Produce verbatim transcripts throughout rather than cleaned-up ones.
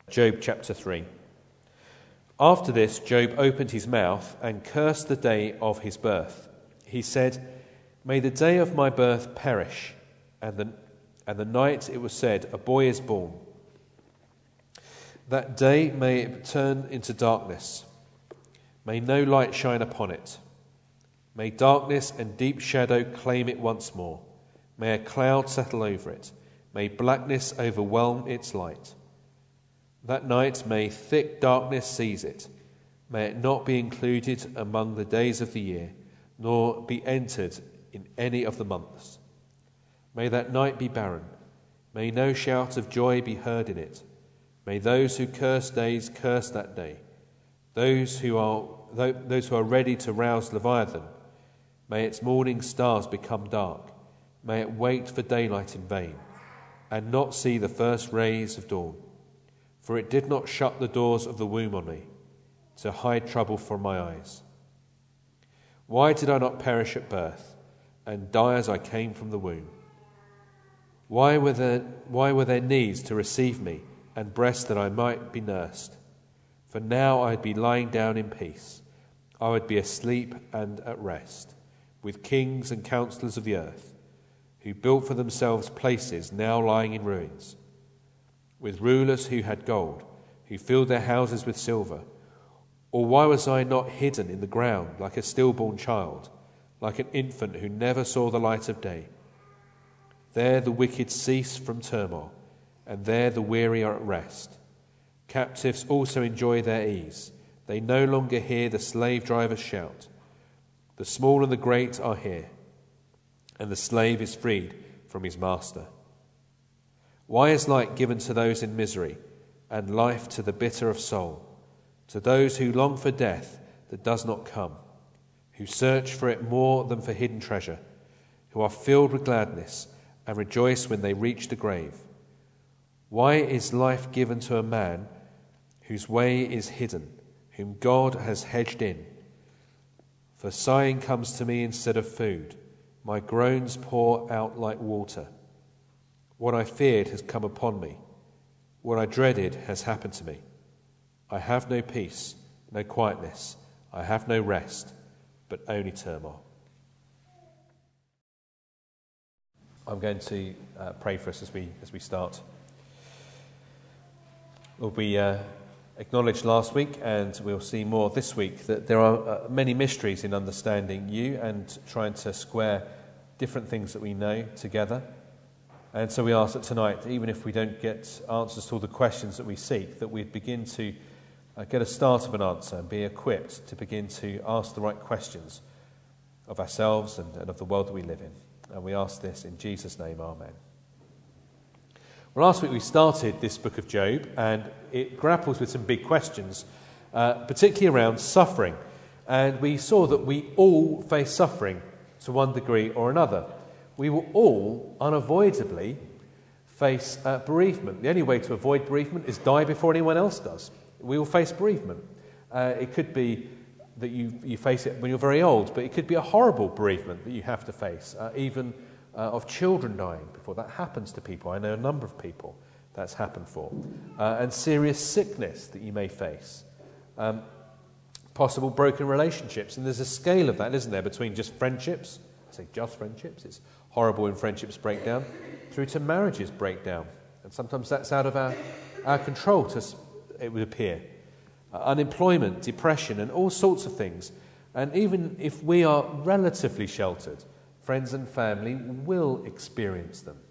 Job chapter three. After this, Job opened his mouth and cursed the day of his birth. He said, "May the day of my birth perish, and the, and the night it was said, a boy is born. That day may it turn into darkness. May no light shine upon it. May darkness and deep shadow claim it once more. May a cloud settle over it. May blackness overwhelm its light. That night may thick darkness seize it. May it not be included among the days of the year, nor be entered in any of the months. May that night be barren. May no shout of joy be heard in it. May those who curse days curse that day. Those who are those who are ready to rouse Leviathan, may its morning stars become dark. May it wait for daylight in vain, and not see the first rays of dawn. For it did not shut the doors of the womb on me, to hide trouble from my eyes. Why did I not perish at birth, and die as I came from the womb? Why were there, why were there knees to receive me, and breasts that I might be nursed? For now I'd be lying down in peace. I would be asleep and at rest, with kings and counselors of the earth, who built for themselves places now lying in ruins, with rulers who had gold, who filled their houses with silver. Or why was I not hidden in the ground like a stillborn child, like an infant who never saw the light of day? There the wicked cease from turmoil, and there the weary are at rest. Captives also enjoy their ease. They no longer hear the slave drivers shout. The small and the great are here, and the slave is freed from his master. Why is light given to those in misery, and life to the bitter of soul, to those who long for death that does not come, who search for it more than for hidden treasure, who are filled with gladness and rejoice when they reach the grave? Why is life given to a man whose way is hidden, whom God has hedged in? For sighing comes to me instead of food. My groans pour out like water. What I feared has come upon me. What I dreaded has happened to me. I have no peace, no quietness. I have no rest, but only turmoil." I'm going to uh, pray for us as we as we start. Lord, we uh, acknowledged last week, and we'll see more this week, that there are uh, many mysteries in understanding you and trying to square different things that we know together. And so we ask that tonight, even if we don't get answers to all the questions that we seek, that we'd begin to uh, get a start of an answer and be equipped to begin to ask the right questions of ourselves and, and of the world that we live in. And we ask this in Jesus' name, amen. Well, last week we started this book of Job, and it grapples with some big questions, uh, particularly around suffering. And we saw that we all face suffering to one degree or another. We will all unavoidably face uh, bereavement. The only way to avoid bereavement is die before anyone else does. We will face bereavement. Uh, it could be that you, you face it when you're very old, but it could be a horrible bereavement that you have to face, uh, even uh, of children dying before. That happens to people. I know a number of people that's happened for. Uh, and serious sickness that you may face. Um, possible broken relationships. And there's a scale of that, isn't there, between just friendships, I say just friendships, it's horrible when friendships break down, through to marriages break down. And sometimes that's out of our, our control, to, it would appear. Uh, unemployment, depression, and all sorts of things. And even if we are relatively sheltered, friends and family will experience them.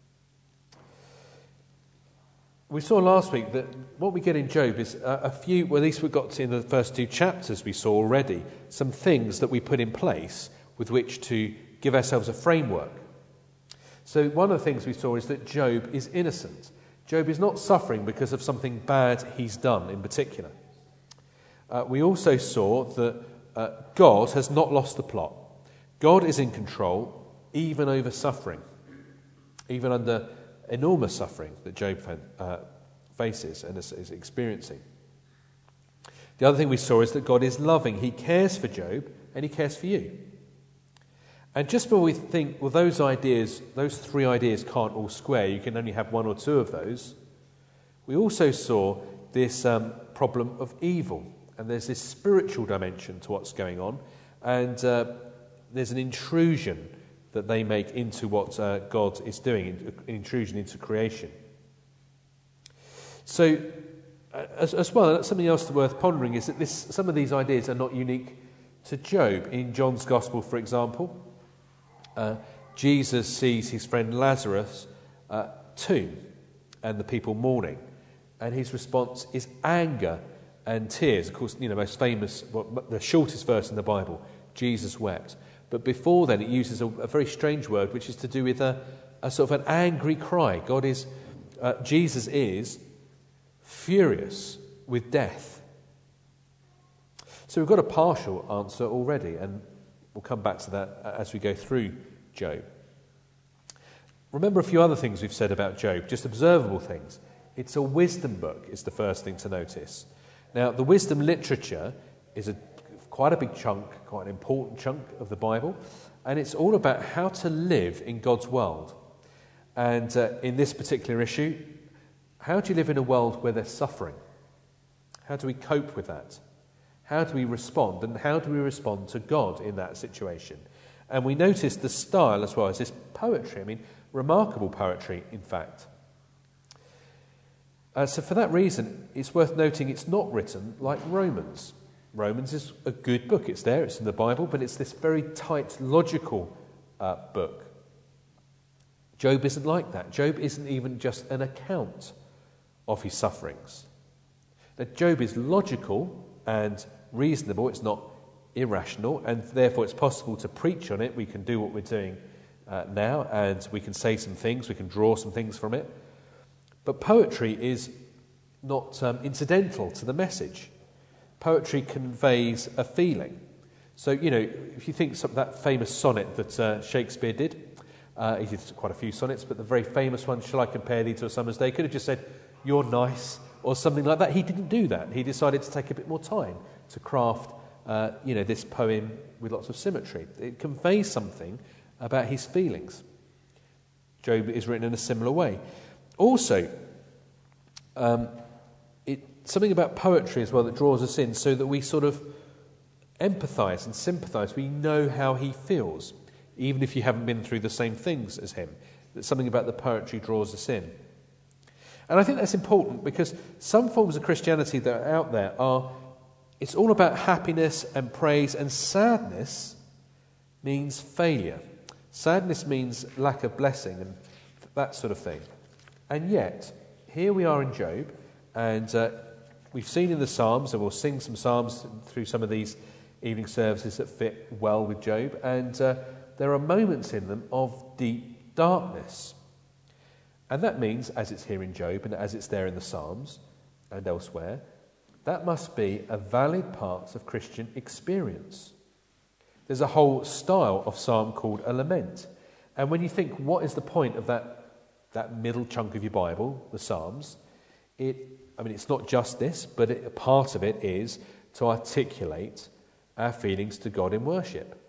We saw last week that what we get in Job is a, a few, well, at least we got to in the first two chapters we saw already, some things that we put in place with which to give ourselves a framework. So one of the things we saw is that Job is innocent. Job is not suffering because of something bad he's done in particular. Uh, we also saw that uh, God has not lost the plot. God is in control even over suffering, even under enormous suffering that Job uh, faces and is, is experiencing. The other thing we saw is that God is loving. He cares for Job and he cares for you. And just when we think, well, those ideas, those three ideas can't all square, you can only have one or two of those, we also saw this um, problem of evil. And there's this spiritual dimension to what's going on. And uh, there's an intrusion that they make into what uh, God is doing, an intrusion into creation. So, uh, as, as well, something else worth pondering is that this, some of these ideas are not unique to Job. In John's Gospel, for example, uh, Jesus sees his friend Lazarus' uh, tomb and the people mourning. And his response is anger and tears. Of course, you know, most famous, well, the shortest verse in the Bible, Jesus wept. But before then, it uses a, a very strange word, which is to do with a, a sort of an angry cry. God is, uh, Jesus is furious with death. So we've got a partial answer already, and we'll come back to that as we go through Job. Remember a few other things we've said about Job, just observable things. It's a wisdom book, is the first thing to notice. Now, the wisdom literature is a quite a big chunk, quite an important chunk of the Bible, and it's all about how to live in God's world. And uh, in this particular issue, how do you live in a world where there's suffering? How do we cope with that? How do we respond? And how do we respond to God in that situation? And we notice the style as well as this poetry. I mean, remarkable poetry, in fact. Uh, so for that reason, it's worth noting it's not written like Romans. Romans is a good book. It's there, it's in the Bible, but it's this very tight, logical uh, book. Job isn't like that. Job isn't even just an account of his sufferings. Now, Job is logical and reasonable. It's not irrational, and therefore it's possible to preach on it. We can do what we're doing uh, now, and we can say some things, we can draw some things from it. But poetry is not um, incidental to the message. Poetry conveys a feeling. So, you know, if you think of that famous sonnet that uh, Shakespeare did, uh, he did quite a few sonnets, but the very famous one, "Shall I compare thee to a summer's day?" could have just said, "You're nice," or something like that. He didn't do that. He decided to take a bit more time to craft, uh, you know, this poem with lots of symmetry. It conveys something about his feelings. Job is written in a similar way. Also, um, it, something about poetry as well that draws us in so that we sort of empathise and sympathise. We know how he feels, even if you haven't been through the same things as him. That something about the poetry draws us in. And I think that's important because some forms of Christianity that are out there are, it's all about happiness and praise, and sadness means failure. Sadness means lack of blessing and that sort of thing. And yet, here we are in Job, and uh, we've seen in the Psalms, and we'll sing some Psalms through some of these evening services that fit well with Job, and uh, there are moments in them of deep darkness. And that means, as it's here in Job, and as it's there in the Psalms and elsewhere, that must be a valid part of Christian experience. There's a whole style of psalm called a lament. And when you think, what is the point of that that middle chunk of your Bible, the Psalms, it, I mean, it's not just this, but it, a part of it is to articulate our feelings to God in worship.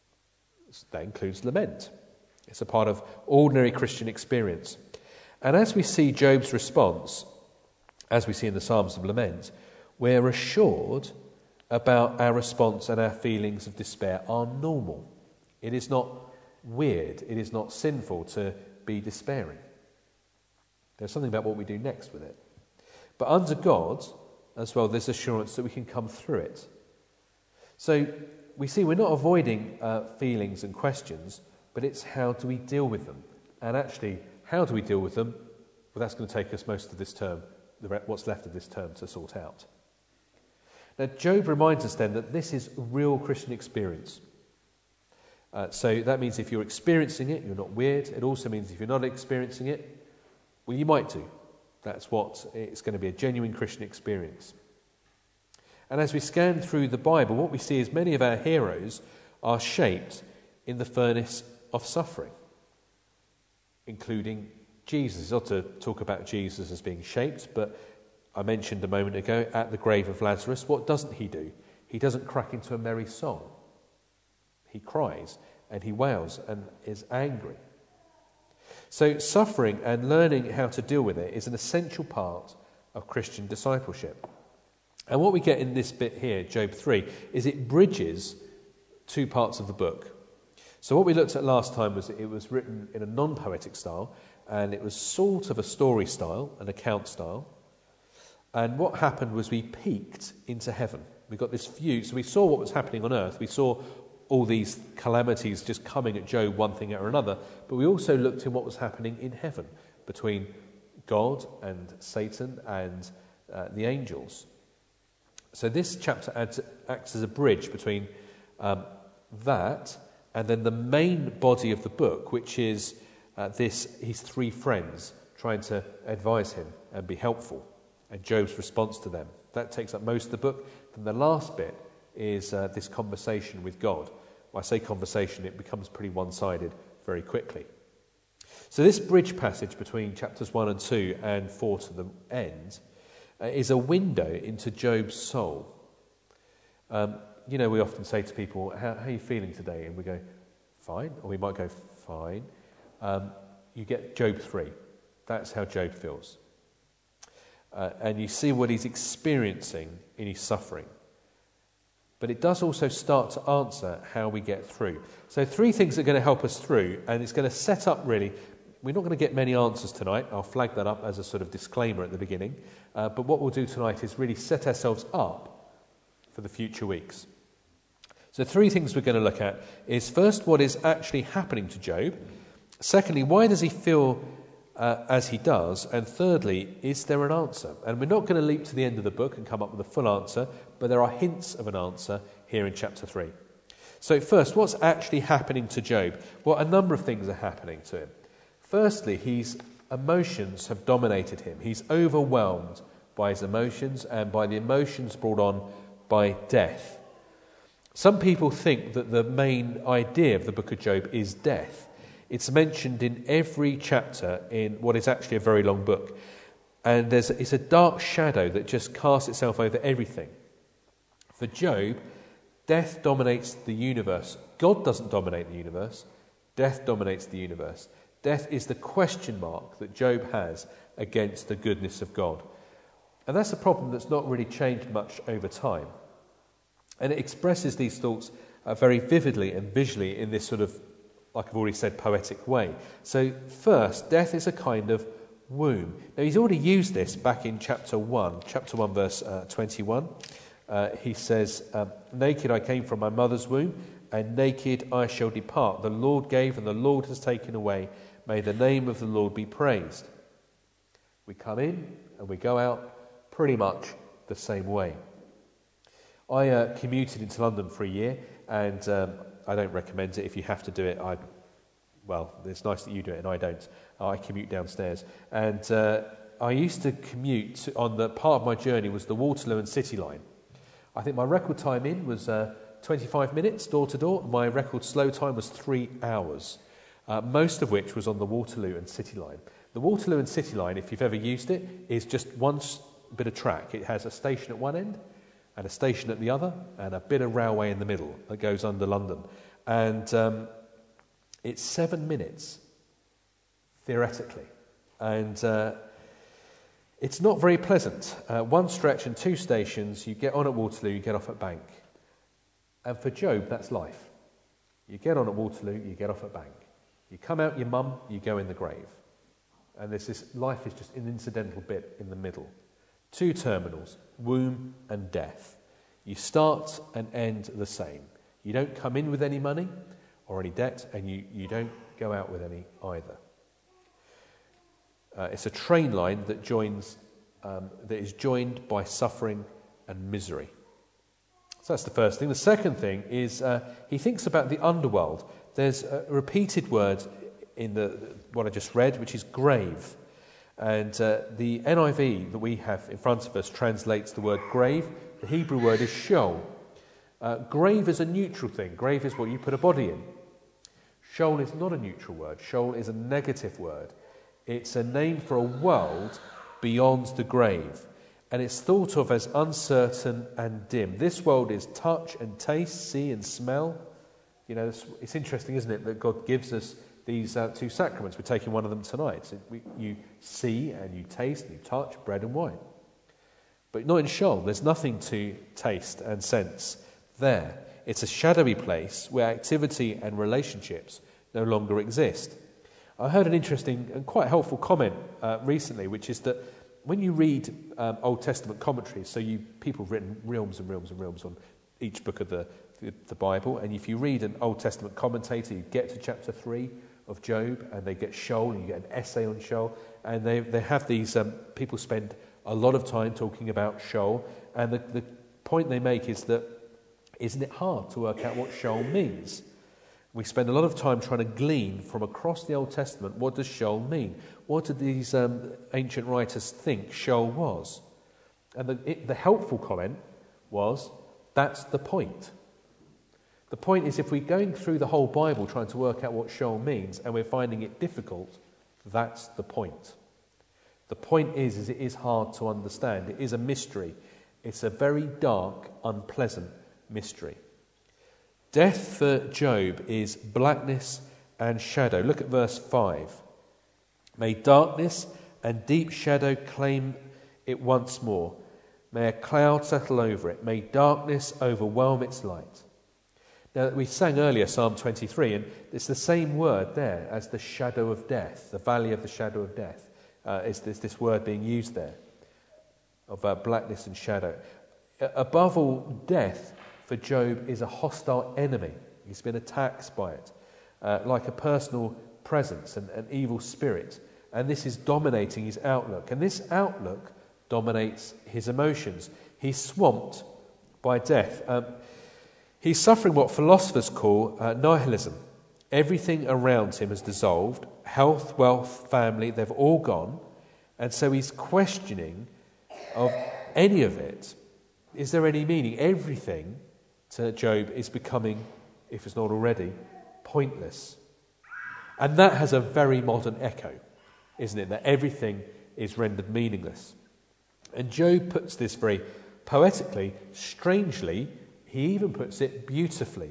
That includes lament. It's a part of ordinary Christian experience. And as we see Job's response, as we see in the Psalms of Lament, we're assured about our response and our feelings of despair are normal. It is not weird. It is not sinful to be despairing. There's something about what we do next with it. But under God, as well, there's assurance that we can come through it. So we see we're not avoiding uh, feelings and questions, but it's how do we deal with them? And actually, how do we deal with them? Well, that's going to take us most of this term, what's left of this term, to sort out. Now, Job reminds us then that this is real Christian experience. Uh, so that means if you're experiencing it, you're not weird. It also means if you're not experiencing it, well, you might do. That's what it's going to be, a genuine Christian experience. And as we scan through the Bible, what we see is many of our heroes are shaped in the furnace of suffering, including Jesus. It's not to talk about Jesus as being shaped, but I mentioned a moment ago at the grave of Lazarus, what doesn't he do? He doesn't crack into a merry song. He cries and he wails and is angry. So suffering and learning how to deal with it is an essential part of Christian discipleship. And what we get in this bit here, Job three, is it bridges two parts of the book. So what we looked at last time was it was written in a non-poetic style, and it was sort of a story style, an account style. And what happened was we peeked into heaven. We got this view, so we saw what was happening on earth. We saw all these calamities just coming at Job, one thing or another, but we also looked at what was happening in heaven between God and Satan and uh, the angels. So this chapter adds, acts as a bridge between um, that and then the main body of the book, which is uh, this his three friends trying to advise him and be helpful, and Job's response to them. That takes up most of the book. Then the last bit is uh, this conversation with God. When I say conversation, it becomes pretty one-sided very quickly. So this bridge passage between chapters one and two and four to the end uh, is a window into Job's soul. Um, you know, we often say to people, how, how are you feeling today? And we go, fine. Or we might go, fine. Um, you get Job three. That's how Job feels. Uh, and you see what he's experiencing in his suffering. But it does also start to answer how we get through. So three things are going to help us through, and it's going to set up really, we're not going to get many answers tonight. I'll flag that up as a sort of disclaimer at the beginning. Uh, but what we'll do tonight is really set ourselves up for the future weeks. So three things we're going to look at is first, what is actually happening to Job. Secondly, why does he feel uh, as he does? And thirdly, is there an answer? And we're not going to leap to the end of the book and come up with a full answer, but there are hints of an answer here in chapter three. So first, what's actually happening to Job? Well, a number of things are happening to him. Firstly, his emotions have dominated him. He's overwhelmed by his emotions and by the emotions brought on by death. Some people think that the main idea of the book of Job is death. It's mentioned in every chapter in what is actually a very long book. And there's it's a dark shadow that just casts itself over everything. For Job, death dominates the universe. God doesn't dominate the universe. Death dominates the universe. Death is the question mark that Job has against the goodness of God. And that's a problem that's not really changed much over time. And it expresses these thoughts uh, very vividly and visually in this sort of, like I've already said, poetic way. So first, death is a kind of womb. Now, he's already used this back in chapter one, chapter one, verse uh, twenty-one. Uh, he says, um, naked I came from my mother's womb, and naked I shall depart. The Lord gave, and the Lord has taken away. May the name of the Lord be praised. We come in, and we go out pretty much the same way. I uh, commuted into London for a year, and um, I don't recommend it. If you have to do it, I, well, it's nice that you do it and I don't. I commute downstairs. And uh, I used to commute on the part of my journey was the Waterloo and City line. I think my record time in was uh, twenty-five minutes door to door. My record slow time was three hours, uh, most of which was on the Waterloo and City line. The Waterloo and City line, if you've ever used it, is just one bit of track. It has a station at one end, and a station at the other, and a bit of railway in the middle that goes under London. And um, it's seven minutes, theoretically. And uh, it's not very pleasant. Uh, one stretch and two stations, you get on at Waterloo, you get off at Bank. And for Job, that's life. You get on at Waterloo, you get off at Bank. You come out your mum, you go in the grave. And there's this, life is just an incidental bit in the middle. Two terminals, womb and death. You start and end the same. You don't come in with any money or any debt, and you, you don't go out with any either. Uh, it's a train line that joins, um, that is joined by suffering and misery. So that's the first thing. The second thing is uh, he thinks about the underworld. There's a repeated word in the what I just read, which is grave. And uh, the N I V that we have in front of us translates the word grave. The Hebrew word is Sheol. Uh, grave is a neutral thing. Grave is what you put a body in. Sheol is not a neutral word. Sheol is a negative word. It's a name for a world beyond the grave. And it's thought of as uncertain and dim. This world is touch and taste, see and smell. You know, it's, it's interesting, isn't it, that God gives us these uh, two sacraments. We're taking one of them tonight. So we, you see and you taste and you touch bread and wine. But not in Sheol. There's nothing to taste and sense there. It's a shadowy place where activity and relationships no longer exist. I heard an interesting and quite helpful comment uh, recently, which is that when you read um, Old Testament commentaries, so you people have written realms and realms and realms on each book of the, the, the Bible, and if you read an Old Testament commentator, you get to chapter three of Job, and they get Sheol, and you get an essay on Sheol, and they they have these, um, people spend a lot of time talking about Sheol, and the, the point they make is that, isn't it hard to work out what Sheol means? We spend a lot of time trying to glean from across the Old Testament, what does Sheol mean? What did these um, ancient writers think Sheol was? And the, it, the helpful comment was, that's the point. The point is, if we're going through the whole Bible trying to work out what Sheol means and we're finding it difficult, that's the point. The point is, is it is hard to understand. It is a mystery. It's a very dark, unpleasant mystery. Death for Job is blackness and shadow. Look at verse five. May darkness and deep shadow claim it once more. May a cloud settle over it. May darkness overwhelm its light. Now, we sang earlier Psalm twenty-three, and it's the same word there as the shadow of death, the valley of the shadow of death. Uh, is this, this word being used there, of uh, blackness and shadow. Uh, above all, death for Job is a hostile enemy. He's been attacked by it, uh, like a personal presence, and an evil spirit. And this is dominating his outlook. And this outlook dominates his emotions. He's swamped by death. Um, he's suffering what philosophers call uh, nihilism. Everything around him has dissolved. Health, wealth, family, they've all gone. And so he's questioning of any of it. Is there any meaning? Everything to Job is becoming, if it's not already, pointless. And that has a very modern echo, isn't it? That everything is rendered meaningless. And Job puts this very poetically. Strangely, he even puts it beautifully.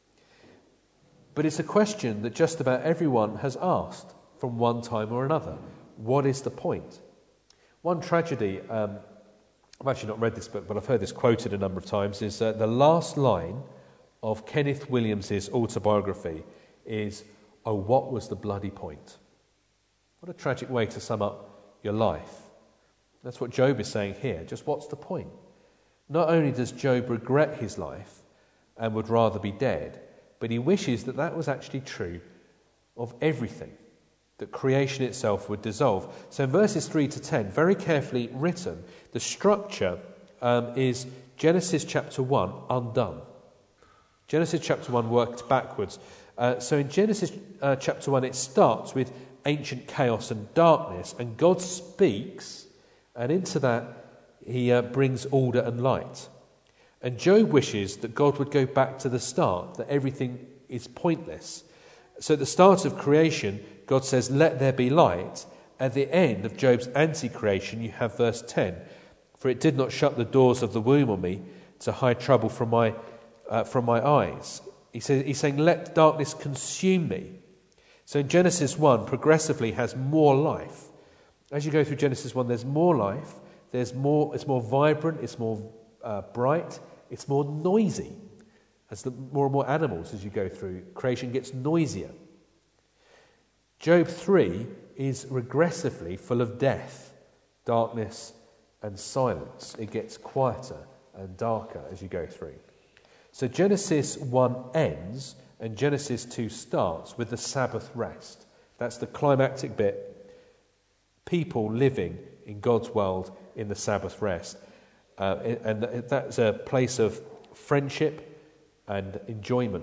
But it's a question that just about everyone has asked from one time or another. What is the point? One tragedy, um, I've actually not read this book, but I've heard this quoted a number of times, is uh, the last line of Kenneth Williams's autobiography is, "Oh, what was the bloody point?" What a tragic way to sum up your life. That's what Job is saying here. Just what's the point? Not only does Job regret his life and would rather be dead, but he wishes that that was actually true of everything, that creation itself would dissolve. So in verses three to ten, very carefully written, the structure um, is Genesis chapter one undone. Genesis chapter one worked backwards. Uh, so in Genesis uh, chapter one, it starts with ancient chaos and darkness, and God speaks, and into that he uh, brings order and light. And Job wishes that God would go back to the start, that everything is pointless. So at the start of creation, God says, "Let there be light." At the end of Job's anti-creation, you have verse ten. "For it did not shut the doors of the womb on me to hide trouble from my uh, from my eyes." He says, he's saying, "Let darkness consume me." So in Genesis one, progressively has more life. As you go through Genesis one, there's more life. There's more. It's more vibrant. It's more uh, bright. It's more noisy. As the more and more animals, as you go through, creation gets noisier. Job three is regressively full of death, darkness, and silence. It gets quieter and darker as you go through. So Genesis one ends and Genesis two starts with the Sabbath rest. That's the climactic bit. People living in God's world in the Sabbath rest. Uh, and that's a place of friendship and enjoyment.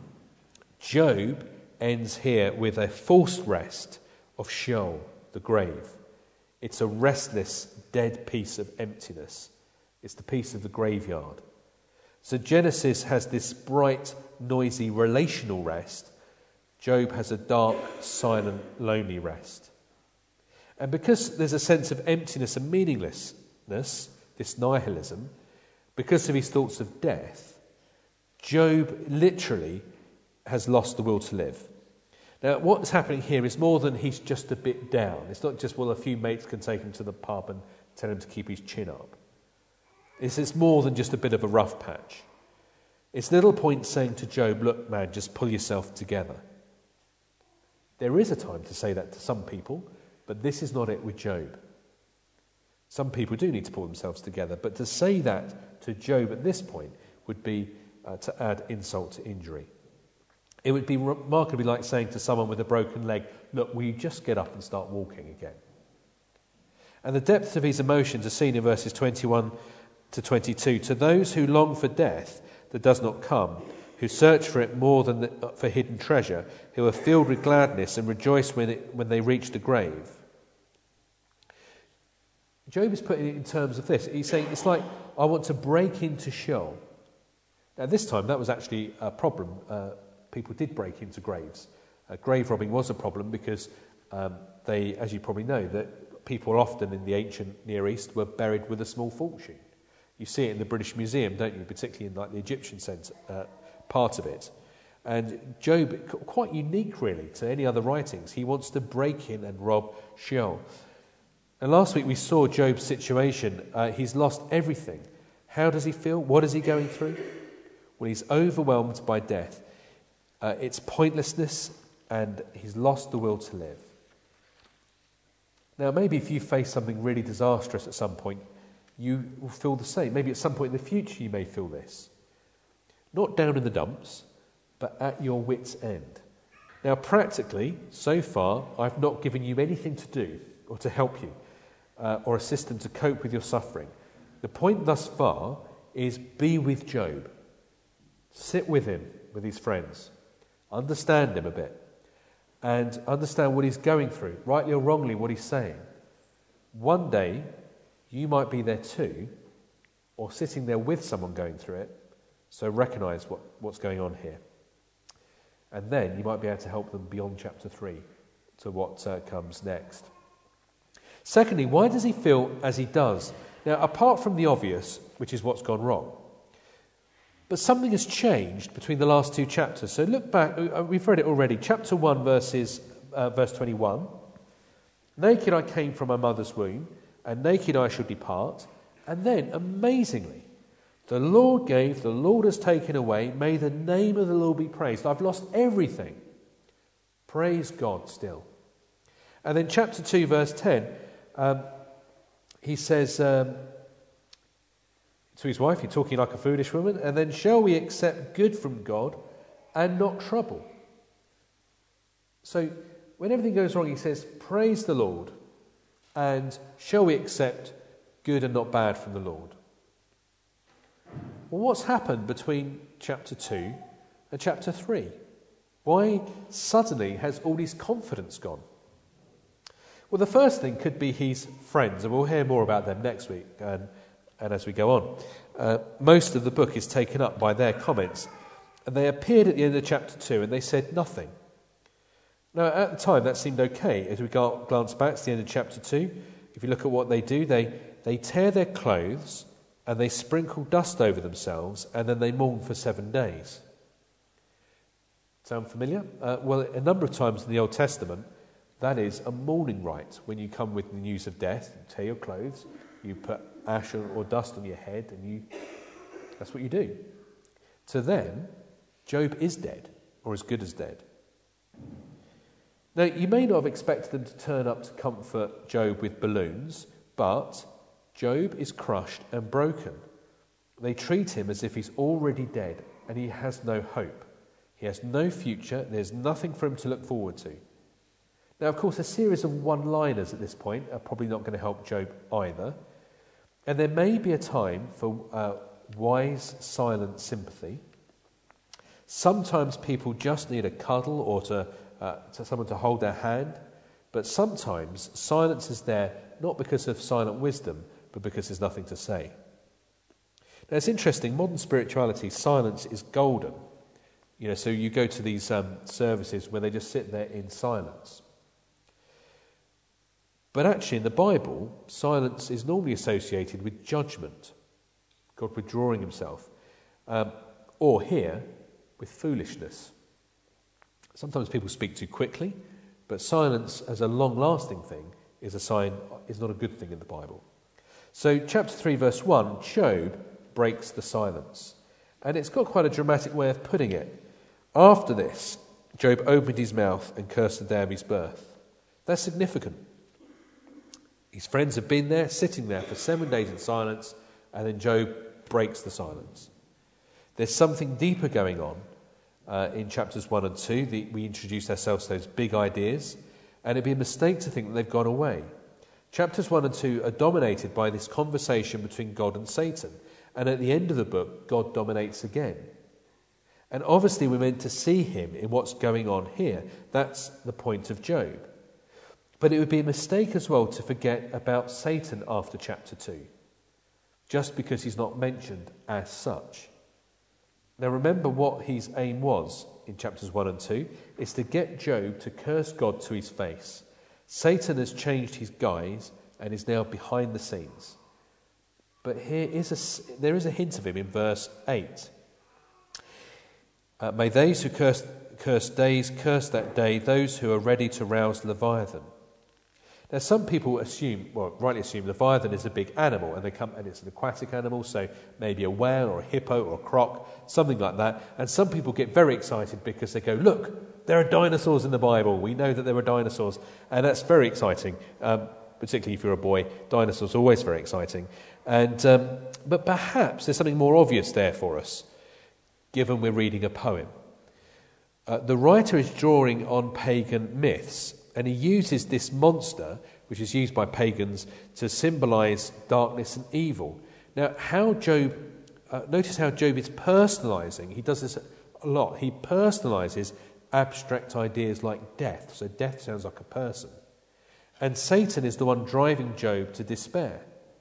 Job ends here with a forced rest of Sheol, the grave. It's a restless, dead piece of emptiness. It's the piece of the graveyard. So Genesis has this bright, noisy, relational rest. Job has a dark, silent, lonely rest. And because there's a sense of emptiness and meaninglessness, this nihilism, because of his thoughts of death, Job literally has lost the will to live. Now, what's happening here is more than he's just a bit down. It's not just, well, a few mates can take him to the pub and tell him to keep his chin up. It's, it's more than just a bit of a rough patch. It's little point saying to Job, look, man, just pull yourself together. There is a time to say that to some people, but this is not it with Job. Some people do need to pull themselves together, but to say that to Job at this point would be uh, to add insult to injury. It would be remarkably like saying to someone with a broken leg, look, will you just get up and start walking again? And the depth of his emotions are seen in verses twenty-one to twenty-two. To those who long for death that does not come, who search for it more than the, for hidden treasure, who are filled with gladness and rejoice when, it, when they reach the grave. Job is putting it in terms of this. He's saying, it's like, I want to break into Sheol. Now, this time, that was actually a problem. Uh, people did break into graves. Uh, grave robbing was a problem because um, they, as you probably know, that people often in the ancient Near East were buried with a small fortune. You see it in the British Museum, don't you? Particularly in like the Egyptian centre, uh, part of it. And Job, quite unique really to any other writings, he wants to break in and rob Sheol. And last week we saw Job's situation. Uh, he's lost everything. How does he feel? What is he going through? Well, he's overwhelmed by death. Uh, its pointlessness, and he's lost the will to live. Now, maybe if you face something really disastrous at some point, you will feel the same. Maybe at some point in the future you may feel this. Not down in the dumps, but at your wit's end. Now, practically, so far, I've not given you anything to do or to help you uh, or assist them to cope with your suffering. The point thus far is be with Job. Sit with him, with his friends. Understand him a bit. And understand what he's going through, rightly or wrongly, what he's saying. One day, you might be there too, or sitting there with someone going through it, so recognise what, what's going on here. And then you might be able to help them beyond chapter three to what uh, comes next. Secondly, why does he feel as he does? Now, apart from the obvious, which is what's gone wrong, but something has changed between the last two chapters. So look back, we've read it already. Chapter one, verses, uh, verse twenty-one. Naked I came from my mother's womb, and naked I shall depart. And then, amazingly, the Lord gave, the Lord has taken away. May the name of the Lord be praised. I've lost everything. Praise God still. And then chapter two, verse ten, um, he says um, to his wife, you're talking like a foolish woman, and then shall we accept good from God and not trouble? So when everything goes wrong, he says, praise the Lord, and shall we accept good and not bad from the Lord? Well, what's happened between chapter two and chapter three? Why suddenly has all his confidence gone? Well, the first thing could be his friends, and we'll hear more about them next week and, and as we go on. Uh, most of the book is taken up by their comments, and they appeared at the end of chapter two and they said nothing. Now, at the time, that seemed okay. As we go, glance back to the end of chapter two, if you look at what they do, they, they tear their clothes and they sprinkle dust over themselves, and then they mourn for seven days. Sound familiar? Uh, well, a number of times in the Old Testament, that is a mourning rite. When you come with the news of death, you tear your clothes, you put ash or, or dust on your head, and you that's what you do. To them, Job is dead, or as good as dead. Now, you may not have expected them to turn up to comfort Job with balloons, but Job is crushed and broken. They treat him as if he's already dead, and he has no hope. He has no future. There's nothing for him to look forward to. Now, of course, a series of one-liners at this point are probably not going to help Job either. And there may be a time for uh, wise, silent sympathy. Sometimes people just need a cuddle or to, uh, to someone to hold their hand. But sometimes silence is there not because of silent wisdom, but because there's nothing to say. Now, it's interesting. Modern spirituality, silence is golden. You know, so you go to these um, services where they just sit there in silence. But actually, in the Bible, silence is normally associated with judgment, God withdrawing himself, um, or here, with foolishness. Sometimes people speak too quickly, but silence as a long-lasting thing is a sign, is not a good thing in the Bible. So chapter three, verse one, Job breaks the silence. And it's got quite a dramatic way of putting it. After this, Job opened his mouth and cursed the day of his birth. That's significant. His friends have been there, sitting there for seven days in silence, and then Job breaks the silence. There's something deeper going on uh, in chapters one and two. The, we introduce ourselves to those big ideas, and it'd be a mistake to think that they've gone away. Chapters one and two are dominated by this conversation between God and Satan, and at the end of the book, God dominates again. And obviously we're meant to see him in what's going on here. That's the point of Job. But it would be a mistake as well to forget about Satan after chapter two, just because he's not mentioned as such. Now remember what his aim was in chapters one and two, is to get Job to curse God to his face. Satan has changed his guise and is now behind the scenes. But here is a, there is a hint of him in verse eight. Uh, May those who curse, curse days curse that day, those who are ready to rouse Leviathan. Now some people assume, well, rightly assume Leviathan is a big animal, and they come and it's an aquatic animal, so maybe a whale or a hippo or a croc, something like that. And some people get very excited because they go, look, there are dinosaurs in the Bible. We know that there are dinosaurs, and that's very exciting. Um, particularly if you're a boy, dinosaurs are always very exciting. And um, but perhaps there's something more obvious there for us, given we're reading a poem. Uh, the writer is drawing on pagan myths. And he uses this monster, which is used by pagans, to symbolise darkness and evil. Now, how Job, uh, notice how Job is personalising. He does this a lot. He personalises abstract ideas like death. So death sounds like a person. And Satan is the one driving Job to despair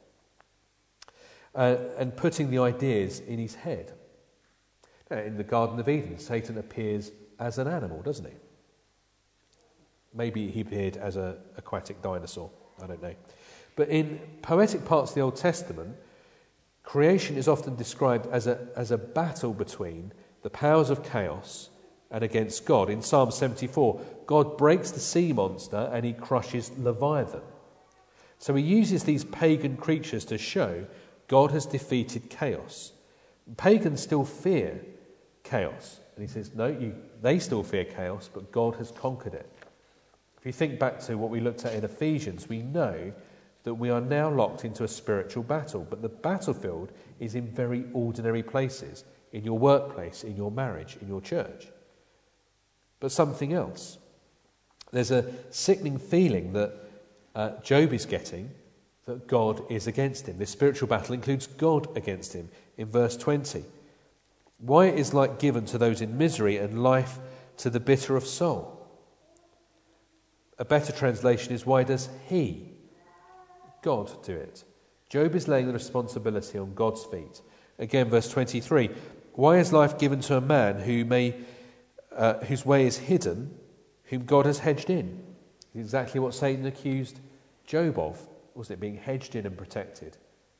uh, and putting the ideas in his head. Now, in the Garden of Eden, Satan appears as an animal, doesn't he? Maybe he appeared as an aquatic dinosaur. I don't know. But in poetic parts of the Old Testament, creation is often described as a, as a battle between the powers of chaos and against God. In Psalm seventy-four, God breaks the sea monster and he crushes Leviathan. So he uses these pagan creatures to show God has defeated chaos. Pagans still fear chaos. And he says, no, you, they still fear chaos, but God has conquered it. If you think back to what we looked at in Ephesians, we know that we are now locked into a spiritual battle, but the battlefield is in very ordinary places, in your workplace, in your marriage, in your church. But something else. There's a sickening feeling that uh, Job is getting, that God is against him. This spiritual battle includes God against him in verse twenty. Why is light given to those in misery and life to the bitter of soul? A better translation is, why does he, God, do it? Job is laying the responsibility on God's feet. Again, verse twenty-three. Why is life given to a man who may, uh, whose way is hidden, whom God has hedged in? Exactly what Satan accused Job of, wasn't it? Being hedged in and protected.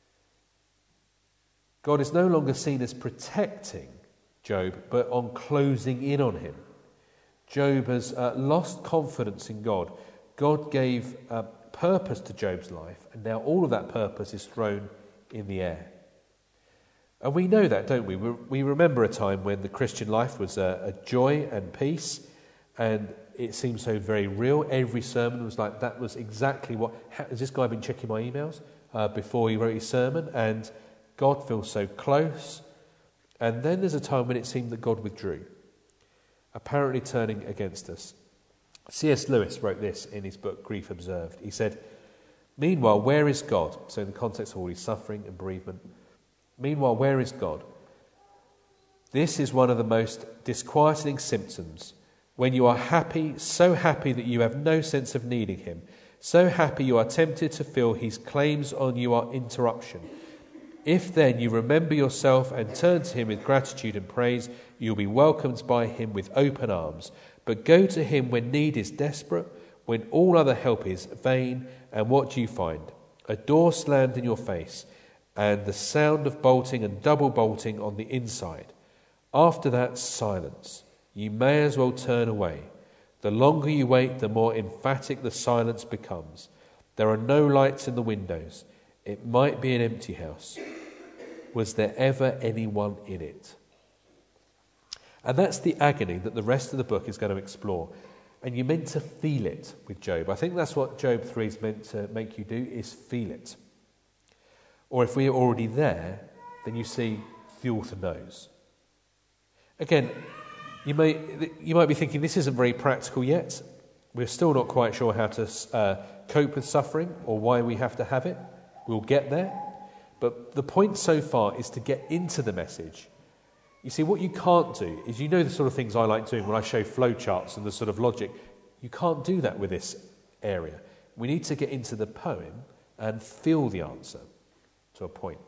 God is no longer seen as protecting Job, but on closing in on him. Job has uh, lost confidence in God. God gave uh, purpose to Job's life, and now all of that purpose is thrown in the air. And we know that, don't we? We remember a time when the Christian life was a, a joy and peace, and it seemed so very real. Every sermon was like, that was exactly what... Has this guy been checking my emails uh, before he wrote his sermon? And God feels so close. And then there's a time when it seemed that God withdrew, apparently turning against us. C S Lewis wrote this in his book, Grief Observed. He said, meanwhile, where is God? So in the context of all his suffering and bereavement. Meanwhile, where is God? This is one of the most disquieting symptoms. When you are happy, so happy that you have no sense of needing him, so happy you are tempted to feel his claims on you are interruption. If then you remember yourself and turn to him with gratitude and praise, you'll be welcomed by him with open arms. But go to him when need is desperate, when all other help is vain, and what do you find? A door slammed in your face, and the sound of bolting and double bolting on the inside. After that, silence. You may as well turn away. The longer you wait, the more emphatic the silence becomes. There are no lights in the windows. It might be an empty house. Was there ever anyone in it? And that's the agony that the rest of the book is going to explore. And you're meant to feel it with Job. I think that's what Job three is meant to make you do, is feel it. Or if we're already there, then you see the author knows. Again, you may you might be thinking this isn't very practical yet. We're still not quite sure how to uh, cope with suffering or why we have to have it. We'll get there. But the point so far is to get into the message. You see, what you can't do is, you know the sort of things I like doing when I show flowcharts and the sort of logic. You can't do that with this area. We need to get into the poem and feel the answer to a point.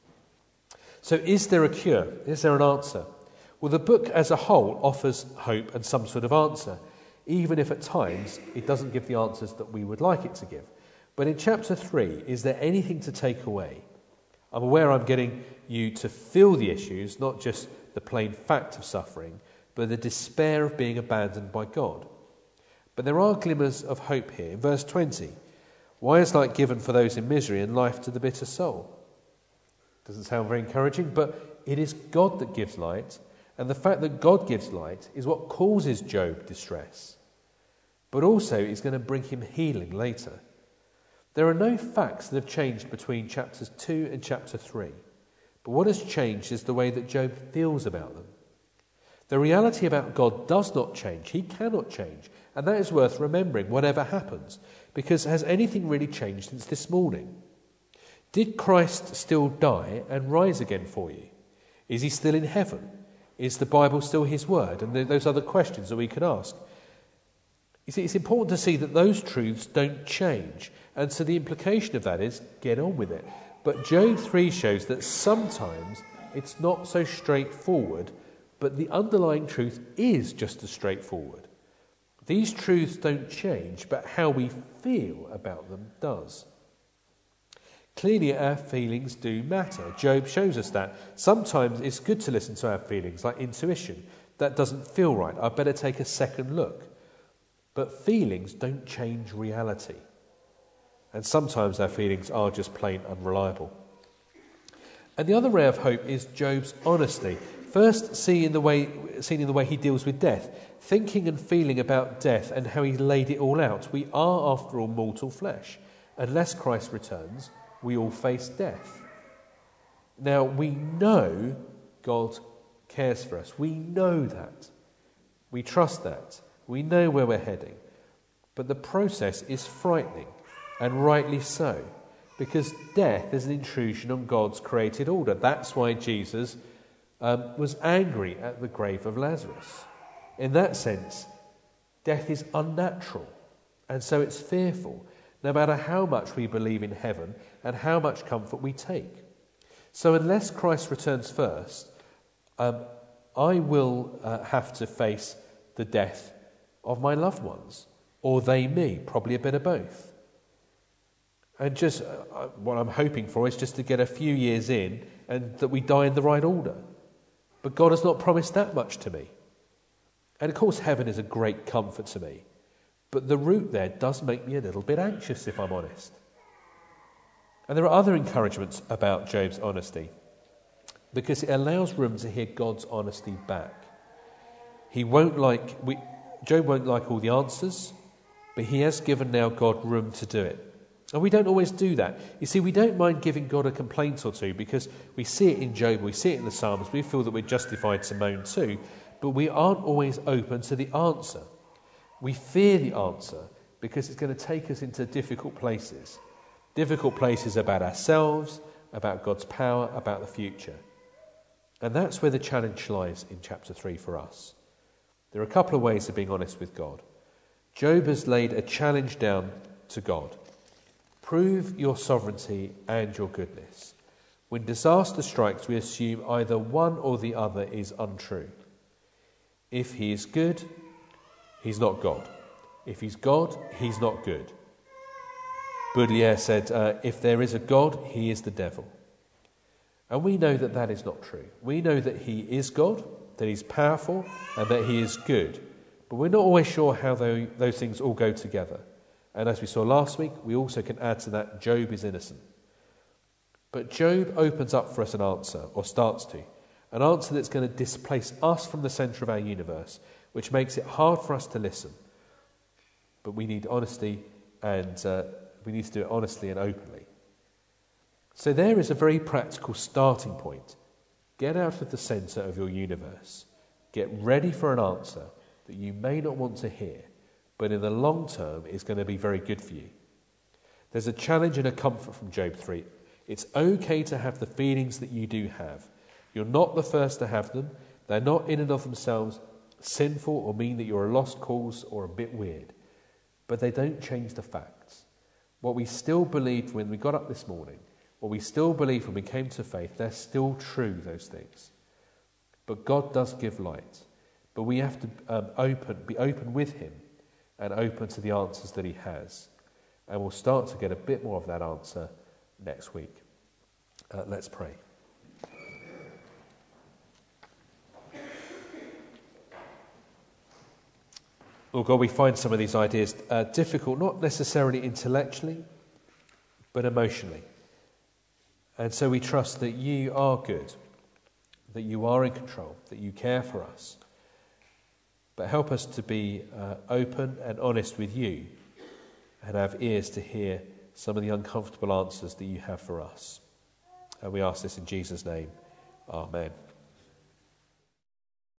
So is there a cure? Is there an answer? Well, the book as a whole offers hope and some sort of answer, even if at times it doesn't give the answers that we would like it to give. But in chapter three, is there anything to take away? I'm aware I'm getting you to feel the issues, not just the plain fact of suffering, but the despair of being abandoned by God. But there are glimmers of hope here. In verse twenty, why is light given for those in misery and life to the bitter soul? Doesn't sound very encouraging, but it is God that gives light, and the fact that God gives light is what causes Job distress. But also is going to bring him healing later. There are no facts that have changed between chapters two and chapter three. But what has changed is the way that Job feels about them. The reality about God does not change. He cannot change. And that is worth remembering, whatever happens. Because has anything really changed since this morning? Did Christ still die and rise again for you? Is he still in heaven? Is the Bible still his word? And those other questions that we could ask. You see, it's important to see that those truths don't change. And so the implication of that is, get on with it. But Job three shows that sometimes it's not so straightforward, but the underlying truth is just as straightforward. These truths don't change, but how we feel about them does. Clearly, our feelings do matter. Job shows us that. Sometimes it's good to listen to our feelings, like intuition. That doesn't feel right. I better take a second look. But feelings don't change reality. And sometimes our feelings are just plain unreliable. And the other ray of hope is Job's honesty. First, seen in the way, seen in the way he deals with death, thinking and feeling about death and how he laid it all out. We are, after all, mortal flesh. Unless Christ returns, we all face death. Now, we know God cares for us. We know that. We trust that. We know where we're heading. But the process is frightening. And rightly so, because death is an intrusion on God's created order. That's why Jesus um, was angry at the grave of Lazarus. In that sense, death is unnatural, and so it's fearful, no matter how much we believe in heaven and how much comfort we take. So unless Christ returns first, um, I will uh, have to face the death of my loved ones, or they me, probably a bit of both. And just uh, what I'm hoping for is just to get a few years in and that we die in the right order. But God has not promised that much to me. And of course heaven is a great comfort to me. But the route there does make me a little bit anxious, if I'm honest. And there are other encouragements about Job's honesty, because it allows room to hear God's honesty back. He won't like, we, Job won't like all the answers, but he has given now God room to do it. And we don't always do that. You see, we don't mind giving God a complaint or two because we see it in Job, we see it in the Psalms, we feel that we're justified to moan too, but we aren't always open to the answer. We fear the answer because it's going to take us into difficult places. Difficult places about ourselves, about God's power, about the future. And that's where the challenge lies in chapter three for us. There are a couple of ways of being honest with God. Job has laid a challenge down to God. Prove your sovereignty and your goodness. When disaster strikes, we assume either one or the other is untrue. If he is good, he's not God. If he's God, he's not good. Baudelaire said, uh, if there is a God, he is the devil. And we know that that is not true. We know that he is God, that he's powerful, and that he is good. But we're not always sure how those things all go together. And as we saw last week, we also can add to that Job is innocent. But Job opens up for us an answer, or starts to, an answer that's going to displace us from the centre of our universe, which makes it hard for us to listen. But we need honesty, and uh, we need to do it honestly and openly. So there is a very practical starting point. Get out of the centre of your universe. Get ready for an answer that you may not want to hear, but in the long term is going to be very good for you. There's a challenge and a comfort from Job three. It's okay to have the feelings that you do have. You're not the first to have them. They're not in and of themselves sinful or mean that you're a lost cause or a bit weird. But they don't change the facts. What we still believed when we got up this morning, what we still believe when we came to faith, they're still true, those things. But God does give light. But we have to um, open, be open with him and open to the answers that he has. And we'll start to get a bit more of that answer next week. Uh, let's pray. Lord God, we find some of these ideas uh, difficult, not necessarily intellectually, but emotionally. And so we trust that you are good, that you are in control, that you care for us. But help us to be uh, open and honest with you and have ears to hear some of the uncomfortable answers that you have for us. And we ask this in Jesus' name. Amen.